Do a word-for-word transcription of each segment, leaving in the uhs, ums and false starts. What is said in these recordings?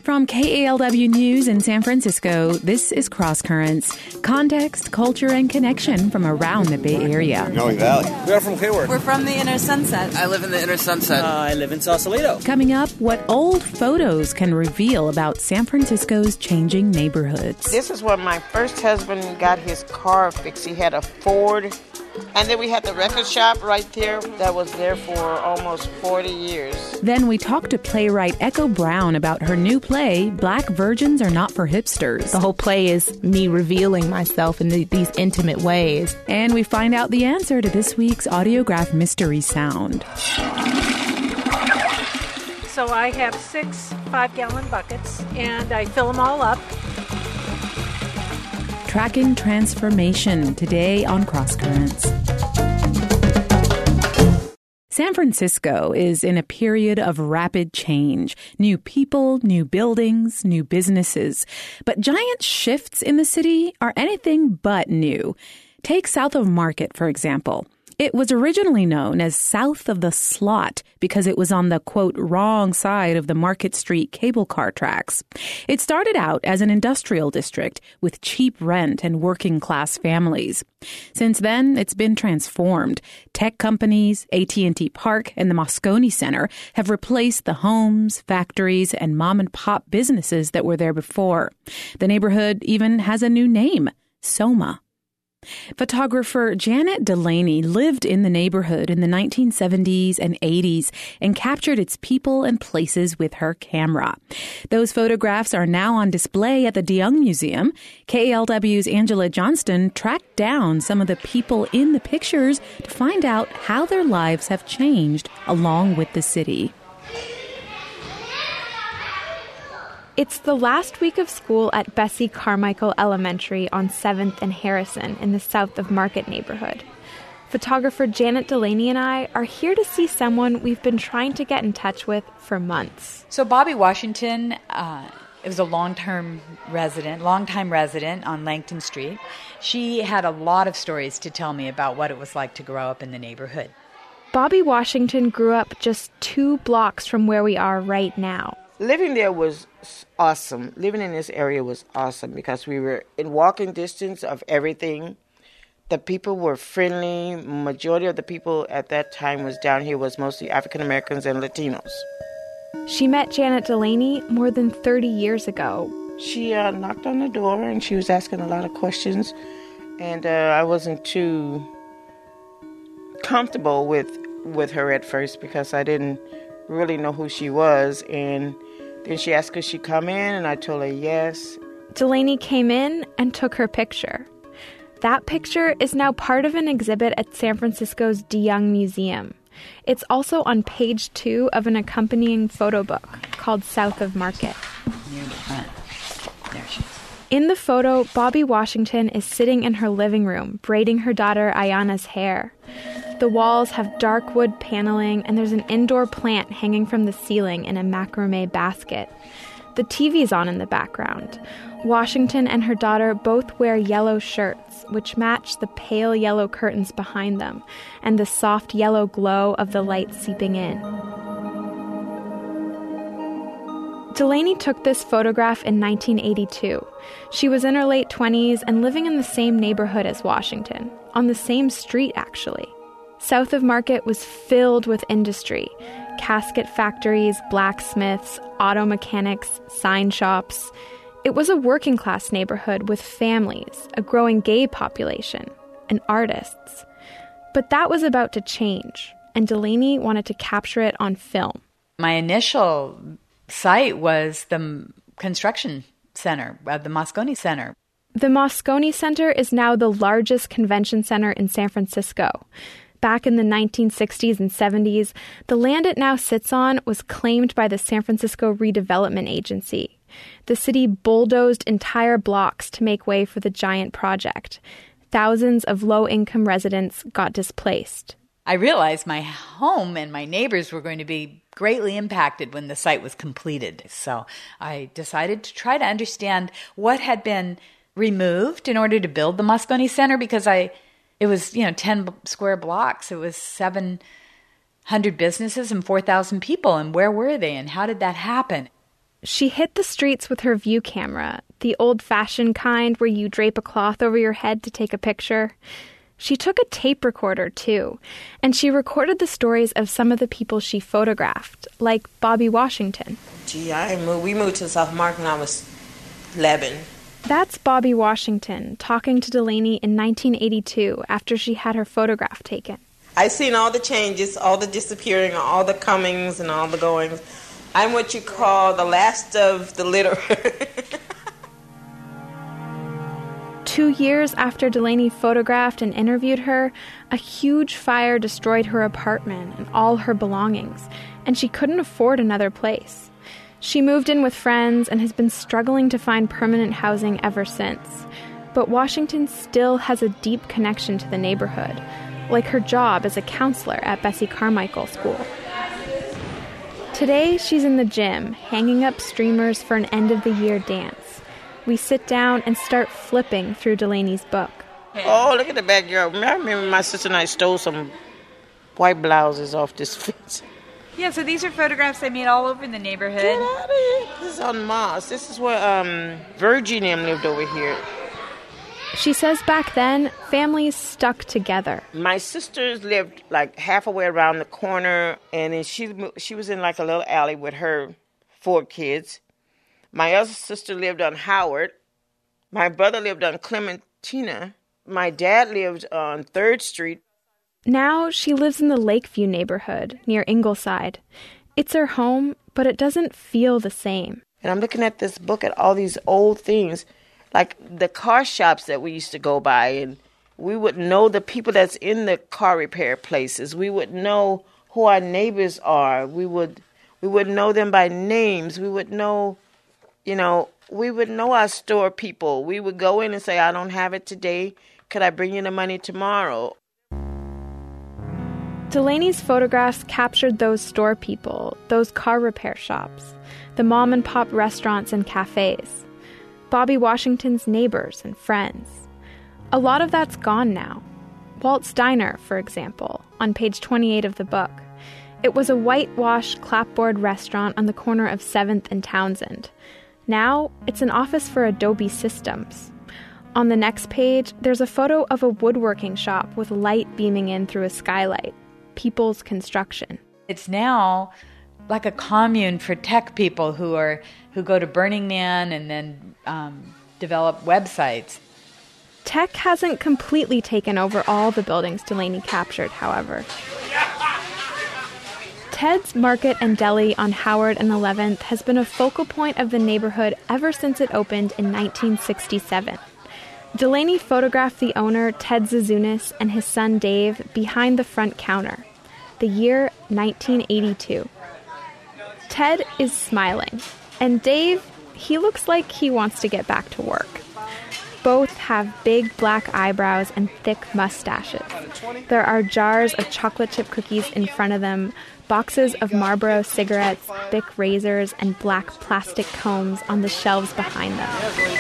From K A L W News in San Francisco, this is Cross Currents. Context, culture, and connection from around the Bay Area. Noe Valley. We are from Hayward. We're from the Inner Sunset. I live in the Inner Sunset. Uh, I live in Sausalito. Coming up, what old photos can reveal about San Francisco's changing neighborhoods. This is when my first husband got his car fixed. He had a Ford. And then we had the record shop right there that was there for almost forty years. Then we talked to playwright Echo Brown about her new play, Black Virgins Are Not for Hipsters. The whole play is me revealing myself in the, these intimate ways. And we find out the answer to this week's Audiograph Mystery Sound. So I have six five-gallon buckets, and I fill them all up. Tracking transformation today on Cross Currents. San Francisco is in a period of rapid change. New people, new buildings, new businesses. But giant shifts in the city are anything but new. Take South of Market, for example. It was originally known as South of the Slot because it was on the, quote, wrong side of the Market Street cable car tracks. It started out as an industrial district with cheap rent and working-class families. Since then, it's been transformed. Tech companies, A T and T Park, and the Moscone Center have replaced the homes, factories, and mom-and-pop businesses that were there before. The neighborhood even has a new name, SoMa. Photographer Janet Delaney lived in the neighborhood in the nineteen seventies and eighties and captured its people and places with her camera. Those photographs are now on display at the DeYoung Museum. K A L W's Angela Johnston tracked down some of the people in the pictures to find out how their lives have changed along with the city. It's the last week of school at Bessie Carmichael Elementary on seventh and Harrison in the South of Market neighborhood. Photographer Janet Delaney and I are here to see someone we've been trying to get in touch with for months. So Bobby Washington uh, was a long-term resident, long-time resident on Langton Street. She had a lot of stories to tell me about what it was like to grow up in the neighborhood. Bobby Washington grew up just two blocks from where we are right now. Living there was awesome. Living in this area was awesome because we were in walking distance of everything. The people were friendly. Majority of the people at that time was down here was mostly African Americans and Latinos. She met Janet Delaney more than thirty years ago. She uh, knocked on the door and she was asking a lot of questions. And uh, I wasn't too comfortable with, with her at first because I didn't really know who she was. And then she asked could she come in, and I told her yes. Delaney came in and took her picture. That picture is now part of an exhibit at San Francisco's DeYoung Museum. It's also on page two of an accompanying photo book called South of Market. Near the front. There she is. In the photo, Bobby Washington is sitting in her living room, braiding her daughter Ayana's hair. The walls have dark wood paneling, and there's an indoor plant hanging from the ceiling in a macrame basket. The T V's on in the background. Washington and her daughter both wear yellow shirts, which match the pale yellow curtains behind them, and the soft yellow glow of the light seeping in. Delaney took this photograph in nineteen eighty-two. She was in her late twenties and living in the same neighborhood as Washington, on the same street, actually. South of Market was filled with industry. Casket factories, blacksmiths, auto mechanics, sign shops. It was a working-class neighborhood with families, a growing gay population, and artists. But that was about to change, and Delaney wanted to capture it on film. My initial site was the construction center, uh, the Moscone Center. The Moscone Center is now the largest convention center in San Francisco. Back in the nineteen sixties and seventies, the land it now sits on was claimed by the San Francisco Redevelopment Agency. The city bulldozed entire blocks to make way for the giant project. Thousands of low-income residents got displaced. I realized my home and my neighbors were going to be greatly impacted when the site was completed. So I decided to try to understand what had been removed in order to build the Moscone Center, because I it was, you know, ten square blocks. It was seven hundred businesses and four thousand people. And where were they? And how did that happen? She hit the streets with her view camera, the old-fashioned kind where you drape a cloth over your head to take a picture. She took a tape recorder, too, and she recorded the stories of some of the people she photographed, like Bobby Washington. Gee, I moved, we moved to South Market when I was eleven. That's Bobby Washington talking to Delaney in nineteen eighty-two after she had her photograph taken. I've seen all the changes, all the disappearing, all the comings and all the goings. I'm what you call the last of the litter. Two years after Delaney photographed and interviewed her, a huge fire destroyed her apartment and all her belongings, and she couldn't afford another place. She moved in with friends and has been struggling to find permanent housing ever since. But Washington still has a deep connection to the neighborhood, like her job as a counselor at Bessie Carmichael School. Today, she's in the gym, hanging up streamers for an end-of-the-year dance. We sit down and start flipping through Delaney's book. Oh, look at the backyard. I remember my sister and I stole some white blouses off this fence. Yeah, so these are photographs they made all over the neighborhood. Get out of here. This is on Mars. This is where um, Virgie and them lived over here. She says back then, families stuck together. My sisters lived like half a way around the corner, and then she she was in like a little alley with her four kids. My other sister lived on Howard. My brother lived on Clementina. My dad lived on third Street. Now she lives in the Lakeview neighborhood near Ingleside. It's her home, but it doesn't feel the same. And I'm looking at this book at all these old things, like the car shops that we used to go by, and we would know the people that's in the car repair places. We would know who our neighbors are. We would we would know them by names. We would know, you know, we would know our store people. We would go in and say, I don't have it today. Could I bring you the money tomorrow? Delaney's photographs captured those store people, those car repair shops, the mom-and-pop restaurants and cafes, Bobby Washington's neighbors and friends. A lot of that's gone now. Walt's Diner, for example, on page twenty-eight of the book. It was a whitewashed clapboard restaurant on the corner of seventh and Townsend. Now, it's an office for Adobe Systems. On the next page, there's a photo of a woodworking shop with light beaming in through a skylight. People's Construction. It's now like a commune for tech people who are who go to Burning Man and then um, develop websites. Tech hasn't completely taken over all the buildings Delaney captured, however. Ted's Market and Deli on Howard and eleventh has been a focal point of the neighborhood ever since it opened in nineteen sixty-seven. Delaney photographed the owner, Ted Zazunis, and his son Dave behind the front counter. The year nineteen eighty-two. Ted is smiling, and Dave, he looks like he wants to get back to work. Both have big black eyebrows and thick mustaches. There are jars of chocolate chip cookies in front of them, boxes of Marlboro cigarettes, Bic razors, and black plastic combs on the shelves behind them.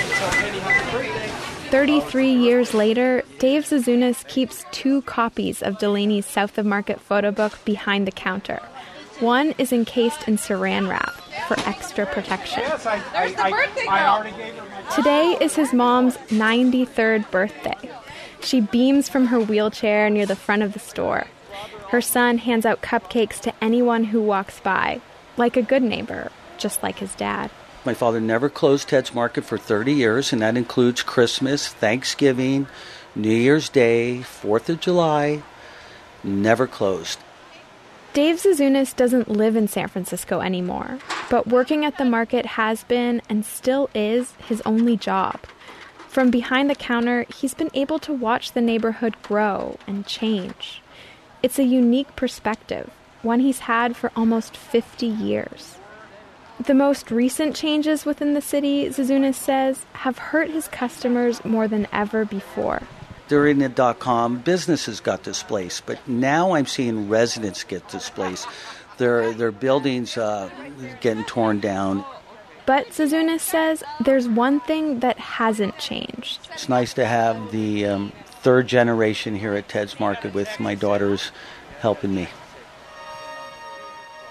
thirty-three years later, Dave Zazunis keeps two copies of Delaney's South of Market photo book behind the counter. One is encased in saran wrap for extra protection. Yes, I, I, There's the birthday I, I already gave her my... Today is his mom's ninety-third birthday. She beams from her wheelchair near the front of the store. Her son hands out cupcakes to anyone who walks by, like a good neighbor, just like his dad. My father never closed Ted's Market for thirty years, and that includes Christmas, Thanksgiving, New Year's Day, fourth of July. Never closed. Dave Zazunis doesn't live in San Francisco anymore, but working at the market has been, and still is, his only job. From behind the counter, he's been able to watch the neighborhood grow and change. It's a unique perspective, one he's had for almost fifty years. The most recent changes within the city, Zazunis says, have hurt his customers more than ever before. During the dot-com, businesses got displaced, but now I'm seeing residents get displaced. Their, their buildings uh, getting torn down. But Zazunis says there's one thing that hasn't changed. It's nice to have the um, third generation here at Ted's Market with my daughters helping me.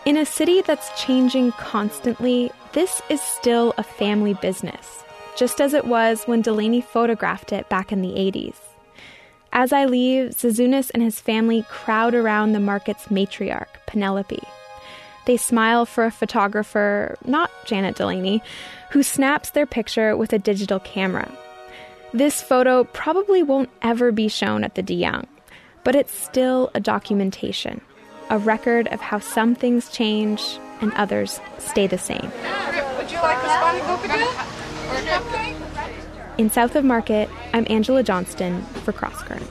In a city that's changing constantly, this is still a family business, just as it was when Delaney photographed it back in the eighties. As I leave, Zouzounis and his family crowd around the market's matriarch, Penelope. They smile for a photographer, not Janet Delaney, who snaps their picture with a digital camera. This photo probably won't ever be shown at the de Young, but it's still a documentation, a record of how some things change and others stay the same. Would you like a spotted coconut or a cupcake? In South of Market, I'm Angela Johnston for Crosscurrents.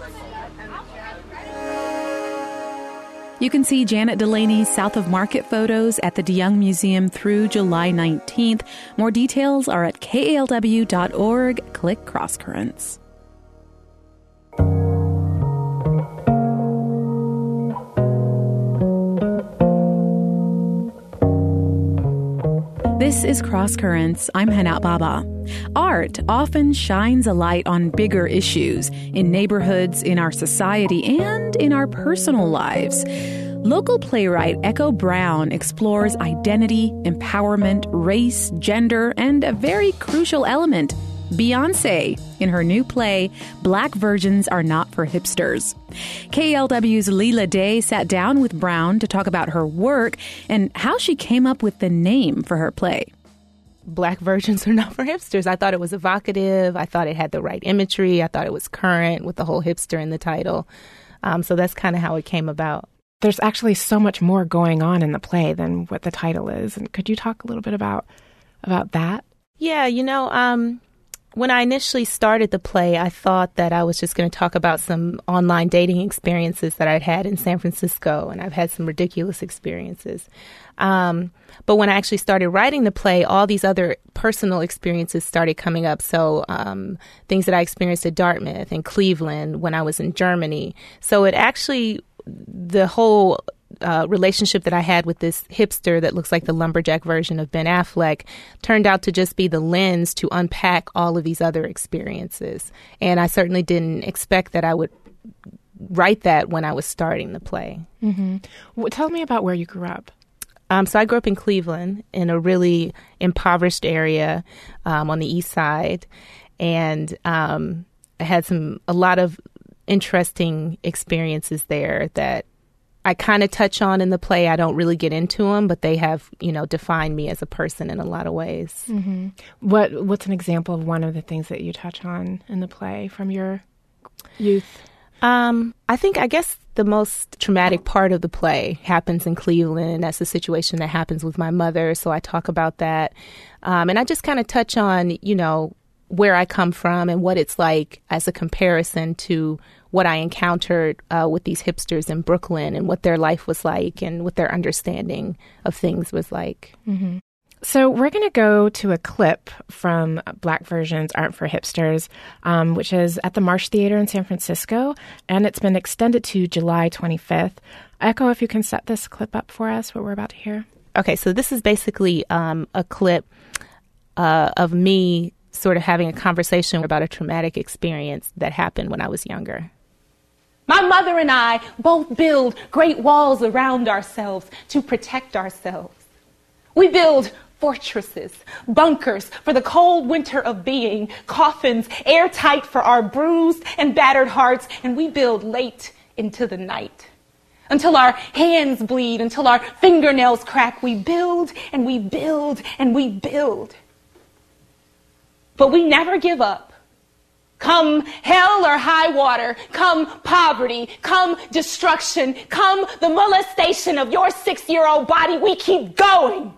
You can see Janet Delaney's South of Market photos at the de Young Museum through July nineteenth. More details are at K A L W dot org. Click Crosscurrents. This is Crosscurrents. I'm Hana Baba. Art often shines a light on bigger issues in neighborhoods, in our society, and in our personal lives. Local playwright Echo Brown explores identity, empowerment, race, gender, and a very crucial element, Beyoncé, in her new play, Black Virgins Are Not for Hipsters. K L W's Leela Day sat down with Brown to talk about her work and how she came up with the name for her play. Black Virgins Are Not for Hipsters. I thought it was evocative. I thought it had the right imagery. I thought it was current with the whole hipster in the title. Um, so that's kind of how it came about. There's actually so much more going on in the play than what the title is. And could you talk a little bit about about that? Yeah, you know, um, when I initially started the play, I thought that I was just going to talk about some online dating experiences that I'd had in San Francisco, and I've had some ridiculous experiences. Um, but when I actually started writing the play, all these other personal experiences started coming up. So um, things that I experienced at Dartmouth and Cleveland when I was in Germany. So it actually, the whole Uh, relationship that I had with this hipster that looks like the lumberjack version of Ben Affleck turned out to just be the lens to unpack all of these other experiences. And I certainly didn't expect that I would write that when I was starting the play. Mm-hmm. Well, tell me about where you grew up. Um, so I grew up in Cleveland in a really impoverished area um, on the east side. And um, I had some a lot of interesting experiences there that I kind of touch on in the play. I don't really get into them, but they have, you know, defined me as a person in a lot of ways. Mm-hmm. What What's an example of one of the things that you touch on in the play from your youth? Um, I think, I guess the most traumatic part of the play happens in Cleveland, and that's the situation that happens with my mother. So I talk about that. Um, and I just kind of touch on, you know, where I come from and what it's like as a comparison to what I encountered uh, with these hipsters in Brooklyn and what their life was like and what their understanding of things was like. Mm-hmm. So we're going to go to a clip from Black Virgins Aren't for Hipsters, um, which is at the Marsh Theater in San Francisco, and it's been extended to July twenty-fifth. Echo, if you can set this clip up for us, what we're about to hear. Okay, so this is basically um, a clip uh, of me sort of having a conversation about a traumatic experience that happened when I was younger. My mother and I both build great walls around ourselves to protect ourselves. We build fortresses, bunkers for the cold winter of being, coffins airtight for our bruised and battered hearts, and we build late into the night. Until our hands bleed, until our fingernails crack, we build and we build and we build. But we never give up. Come hell or high water, come poverty, come destruction, come the molestation of your six-year-old body, we keep going.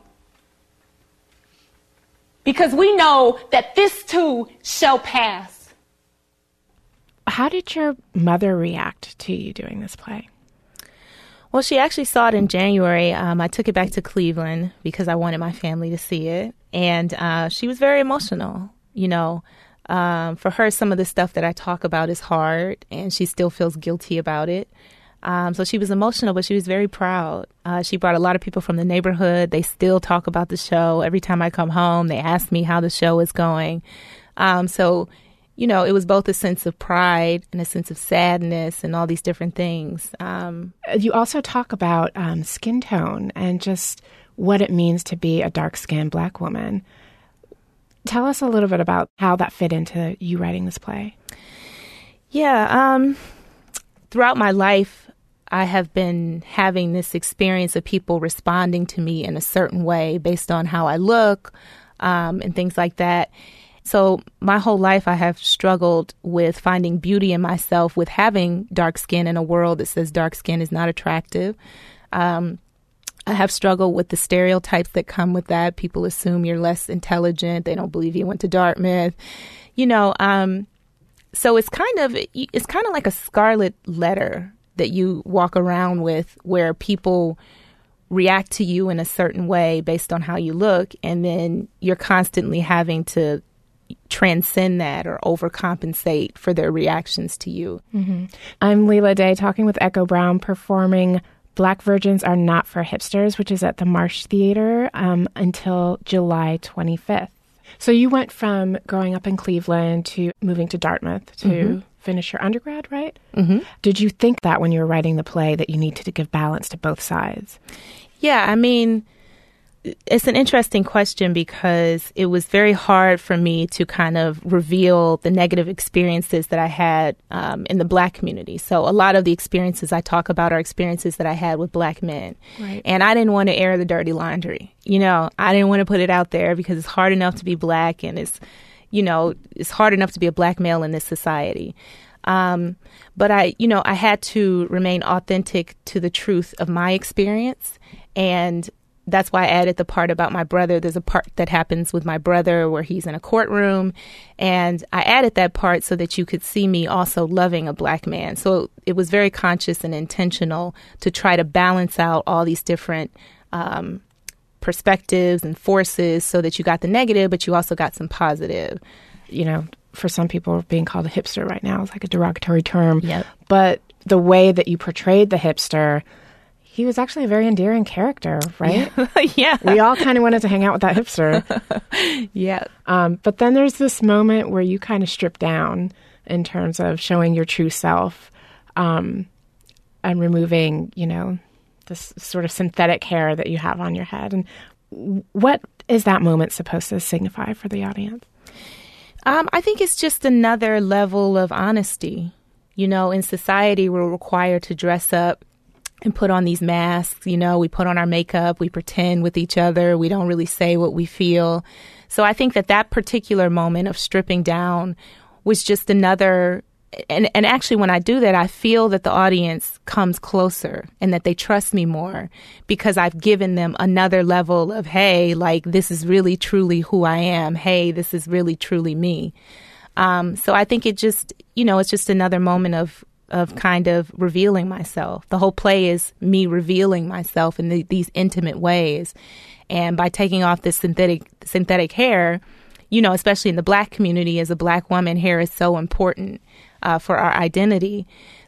Because we know that this too shall pass. How did your mother react to you doing this play? Well, she actually saw it in January. Um, I took it back to Cleveland because I wanted my family to see it. And uh, she was very emotional, you know. Um, for her, some of the stuff that I talk about is hard, and she still feels guilty about it. Um, so she was emotional, but she was very proud. Uh, she brought a lot of people from the neighborhood. They still talk about the show. Every time I come home, they ask me how the show is going. Um, so you know, it was both a sense of pride and a sense of sadness and all these different things. Um, you also talk about um, skin tone and just what it means to be a dark-skinned Black woman. Tell us a little bit about how that fit into you writing this play. Yeah. Um, throughout my life, I have been having this experience of people responding to me in a certain way based on how I look um, and things like that. So my whole life, I have struggled with finding beauty in myself, with having dark skin in a world that says dark skin is not attractive. Um, I have struggled with the stereotypes that come with that. People assume you're less intelligent. They don't believe you went to Dartmouth. You know, um, so it's kind of it's kind of like a scarlet letter that you walk around with, where people react to you in a certain way based on how you look, and then you're constantly having to transcend that or overcompensate for their reactions to you. Mm-hmm. I'm Leela Day, talking with Echo Brown, performing Black Virgins Are Not for Hipsters, which is at the Marsh Theater um, until July twenty-fifth. So you went from growing up in Cleveland to moving to Dartmouth to mm-hmm. finish your undergrad, right? Mm-hmm. Did you think that when you were writing the play that you needed to give balance to both sides? Yeah, I mean, it's an interesting question because it was very hard for me to kind of reveal the negative experiences that I had um, in the Black community. So a lot of the experiences I talk about are experiences that I had with Black men. Right. And I didn't want to air the dirty laundry. You know, I didn't want to put it out there because it's hard enough to be Black, and it's, you know, it's hard enough to be a Black male in this society. Um, but I, you know, I had to remain authentic to the truth of my experience. And that's why I added the part about my brother. There's a part that happens with my brother where he's in a courtroom. And I added that part so that you could see me also loving a Black man. So it was very conscious and intentional to try to balance out all these different um, perspectives and forces so that you got the negative, but you also got some positive. You know, for some people, being called a hipster right now is like a derogatory term. Yep. But the way that you portrayed the hipster, he was actually a very endearing character, right? Yeah. yeah. We all kind of wanted to hang out with that hipster. yeah. Um, but then there's this moment where you kind of strip down in terms of showing your true self um, and removing, you know, this sort of synthetic hair that you have on your head. And what is that moment supposed to signify for the audience? Um, I think it's just another level of honesty. You know, in society, we're required to dress up and put on these masks. You know, we put on our makeup, we pretend with each other, we don't really say what we feel. So I think that that particular moment of stripping down was just another, and, and actually when I do that, I feel that the audience comes closer and that they trust me more because I've given them another level of, hey, like this is really truly who I am. Hey, this is really truly me. Um, so I think it just, you know, it's just another moment of of kind of revealing myself. The whole play is me revealing myself in the, these intimate ways. And by taking off this synthetic synthetic hair, you know, especially in the Black community, as a Black woman, hair is so important uh, for our identity.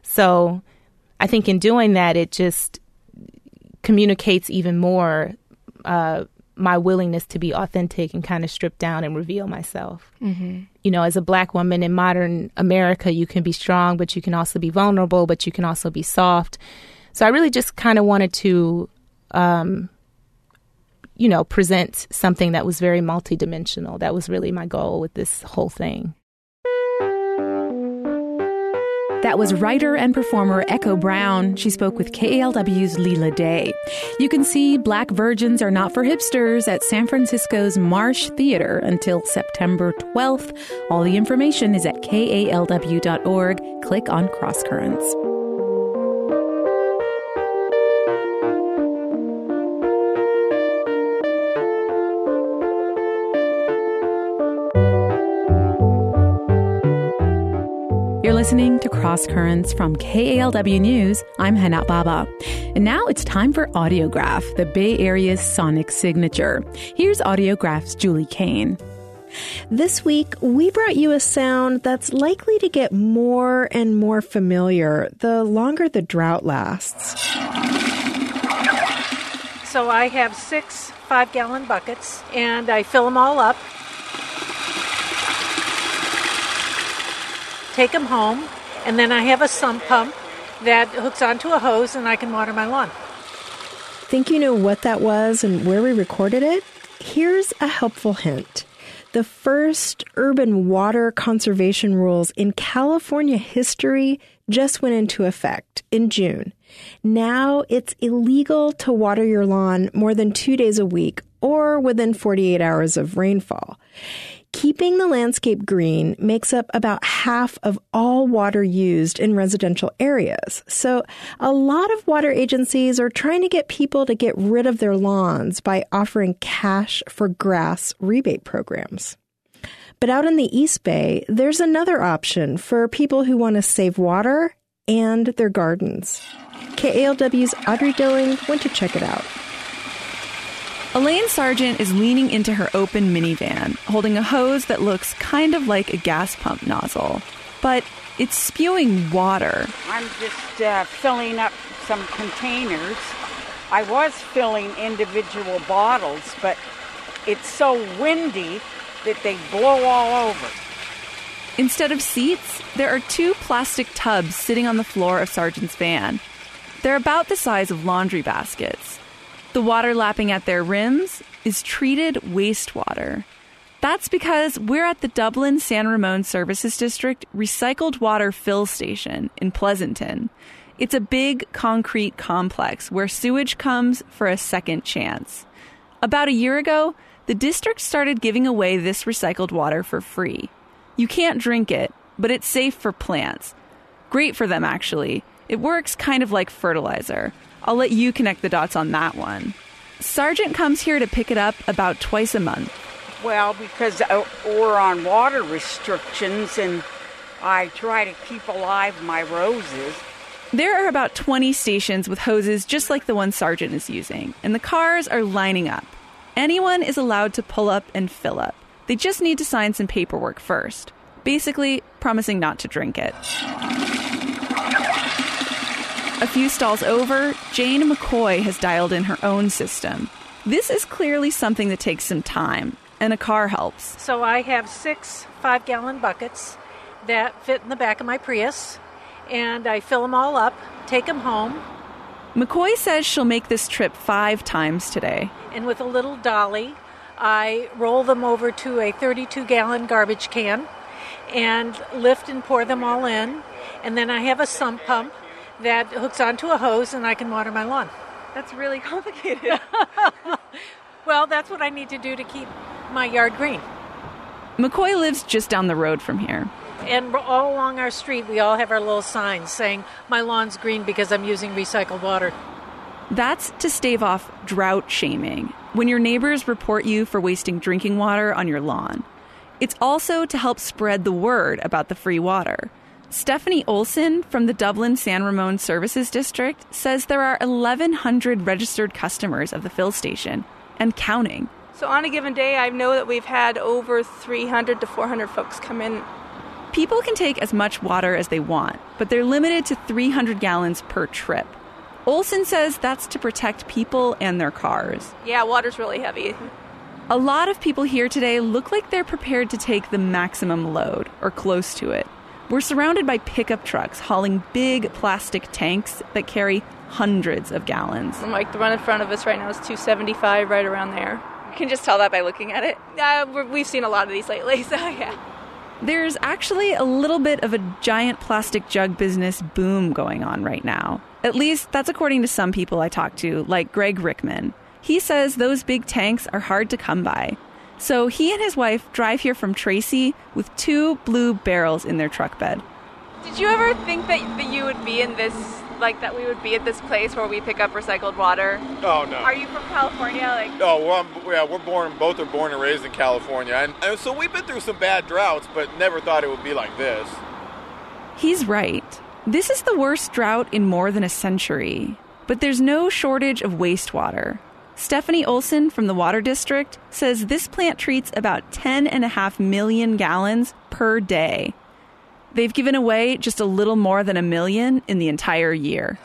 So I think in doing that, it just communicates even more uh, my willingness to be authentic and kind of strip down and reveal myself. Mm-hmm. You know, as a Black woman in modern America, you can be strong, but you can also be vulnerable, but you can also be soft. So I really just kind of wanted to, um, you know, present something that was very multidimensional. That was really my goal with this whole thing. That was writer and performer Echo Brown. She spoke with K A L W's Leela Day. You can see Black Virgins Are Not for Hipsters at San Francisco's Marsh Theater until September twelfth. All the information is at K A L W dot org. Click on Cross Currents. You're listening to Cross Currents from K A L W News. I'm Hana Baba. And now it's time for Audiograph, the Bay Area's sonic signature. Here's Audiograph's Julie Kane. This week, we brought you a sound that's likely to get more and more familiar the longer the drought lasts. So I have six five-gallon buckets, and I fill them all up. take them home, and then I have a sump pump that hooks onto a hose and I can water my lawn. Think you know what that was and where we recorded it? Here's a helpful hint. The first urban water conservation rules in California history just went into effect in June. Now it's illegal to water your lawn more than two days a week or within forty-eight hours of rainfall. Keeping the landscape green makes up about half of all water used in residential areas. So a lot of water agencies are trying to get people to get rid of their lawns by offering cash for grass rebate programs. But out in the East Bay, there's another option for people who want to save water and their gardens. K A L W's Audrey Dilling went to check it out. Elaine Sargent is leaning into her open minivan, holding a hose that looks kind of like a gas pump nozzle. But it's spewing water. I'm just uh, filling up some containers. I was filling individual bottles, but it's so windy that they blow all over. Instead of seats, there are two plastic tubs sitting on the floor of Sargent's van. They're about the size of laundry baskets. The water lapping at their rims is treated wastewater. That's because we're at the Dublin San Ramon Services District Recycled Water Fill Station in Pleasanton. It's a big concrete complex where sewage comes for a second chance. About a year ago, the district started giving away this recycled water for free. You can't drink it, but it's safe for plants. Great for them, actually. It works kind of like fertilizer. I'll let you connect the dots on that one. Sargent comes here to pick it up about twice a month. Well, because we're on water restrictions and I try to keep alive my roses. There are about twenty stations with hoses just like the one Sargent is using, and the cars are lining up. Anyone is allowed to pull up and fill up. They just need to sign some paperwork first, basically promising not to drink it. A few stalls over, Jane McCoy has dialed in her own system. This is clearly something that takes some time, and a car helps. So I have six five-gallon buckets that fit in the back of my Prius, and I fill them all up, take them home. McCoy says she'll make this trip five times today. And with a little dolly, I roll them over to a thirty-two-gallon garbage can and lift and pour them all in. And then I have a sump pump that hooks onto a hose and I can water my lawn. That's really complicated. Well, that's what I need to do to keep my yard green. McCoy lives just down the road from here. And all along our street, we all have our little signs saying, my lawn's green because I'm using recycled water. That's to stave off drought shaming, when your neighbors report you for wasting drinking water on your lawn. It's also to help spread the word about the free water. Stephanie Olson from the Dublin San Ramon Services District says there are eleven hundred registered customers of the fill station, and counting. So on a given day, I know that we've had over three hundred to four hundred folks come in. People can take as much water as they want, but they're limited to three hundred gallons per trip. Olson says that's to protect people and their cars. Yeah, water's really heavy. A lot of people here today look like they're prepared to take the maximum load, or close to it. We're surrounded by pickup trucks hauling big plastic tanks that carry hundreds of gallons. I'm like, the one in front of us right now is two seventy-five, right around there. You can just tell that by looking at it. Uh, we're, we've seen a lot of these lately, so yeah. There's actually a little bit of a giant plastic jug business boom going on right now. At least that's according to some people I talked to, like Greg Rickman. He says those big tanks are hard to come by. So he and his wife drive here from Tracy with two blue barrels in their truck bed. Did you ever think that, that you would be in this, like that we would be at this place where we pick up recycled water? Oh, no. Are you from California? Like, oh, well, I'm, yeah, we're born, both are born and raised in California. And, and so we've been through some bad droughts, but never thought it would be like this. He's right. This is the worst drought in more than a century. But there's no shortage of wastewater. Stephanie Olson from the Water District says this plant treats about ten and a half million gallons per day. They've given away just a little more than a million in the entire year.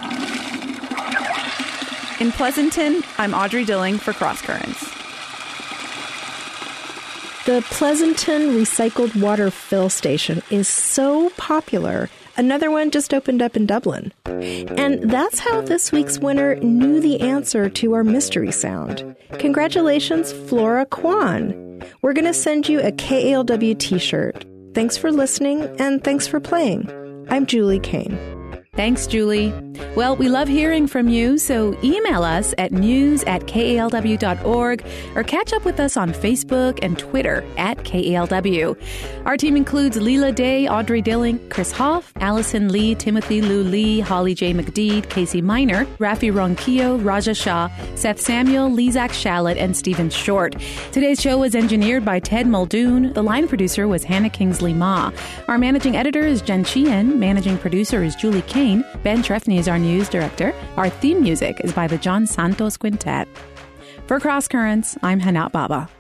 In Pleasanton, I'm Audrey Dilling for Cross Currents. The Pleasanton Recycled Water Fill Station is so popular. Another one just opened up in Dublin. And that's how this week's winner knew the answer to our mystery sound. Congratulations, Flora Kwan. We're going to send you a K A L W t-shirt. Thanks for listening, and thanks for playing. I'm Julie Kane. Thanks, Julie. Well, we love hearing from you, so email us at news at K A L W dot org or catch up with us on Facebook and Twitter at K A L W. Our team includes Leela Day, Audrey Dilling, Chris Hoff, Allison Lee, Timothy Lou Lee, Holly J. McDeed, Casey Miner, Rafi Ronquillo, Raja Shah, Seth Samuel, Lizak Shalit, and Stephen Short. Today's show was engineered by Ted Muldoon. The line producer was Hannah Kingsley Ma. Our managing editor is Jen Sheehan. Managing producer is Julie Kane. Ben Trefny is our news director. Our theme music is by the John Santos Quintet. For Cross Currents, I'm Hanat Baba.